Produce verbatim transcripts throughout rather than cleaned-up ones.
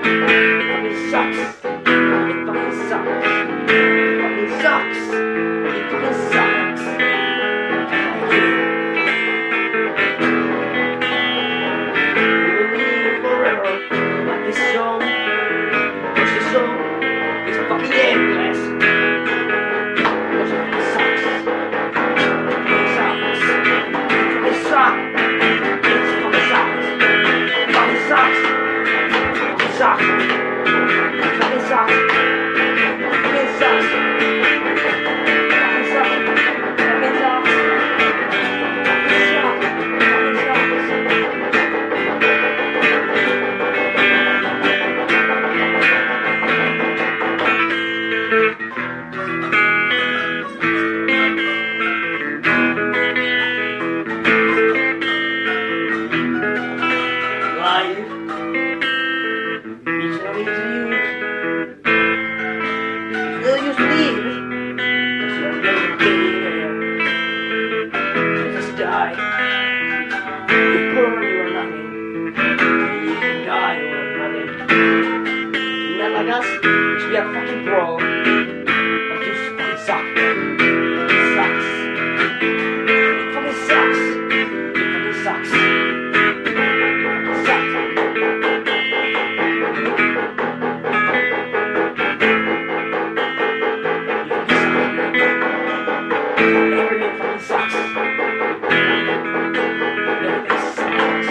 fucking sucks. It fucking sucks. It fucking sucks. It fucking sucks. We will live forever like this song. Cause the song is fucking endless. Cause it fucking sucks. It sucks. It sucks. It fucking sucks. It fucking sucks. It sucks. It fucking sucks. It sucks. Life is not easy to use. It's no use to leave it. Cause you're never getting there. You just die. You burn, you are nothing. You can die, you are nothing. Not like us, cause we are fucking bro. But you fucking suck. It sucks. It fucking sucks. It fucking sucks. Everything fucking sucks. Everything sucks.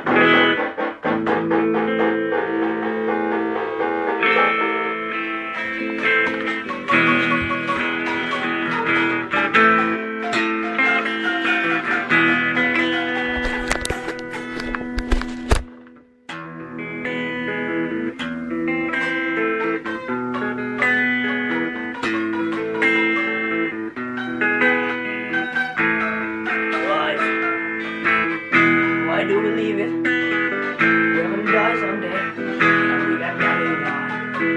Why do we leave it? We're gonna die someday, and we got nothing to die.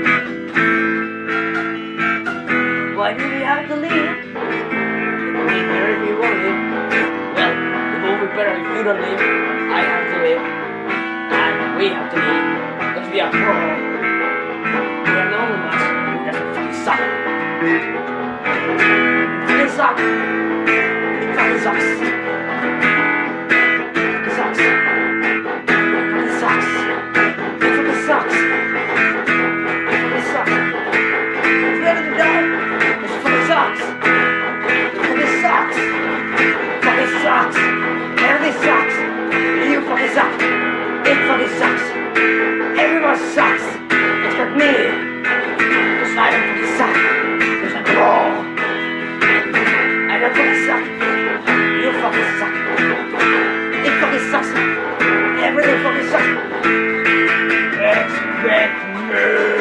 Why do we have to leave? It will be better if you won't live. Well, it will be better if you don't live. I have to live, and we have to live, because we are poor. We are the only ones who doesn't fucking suck. It fucking sucks. It fucking sucks. Sucks. It sucks. It fucking sucks. It fucking sucks. It's ready to die. It fucking sucks. It fucking sucks. It fucking sucks. Everything sucks. You fucking suck. It fucking sucks. Everyone sucks. Except me. Cause I don't fucking suck. Cause I'm wrong. I don't fucking suck. You fucking suck. It fucking sucks. Everything fucking sucks. Expect me.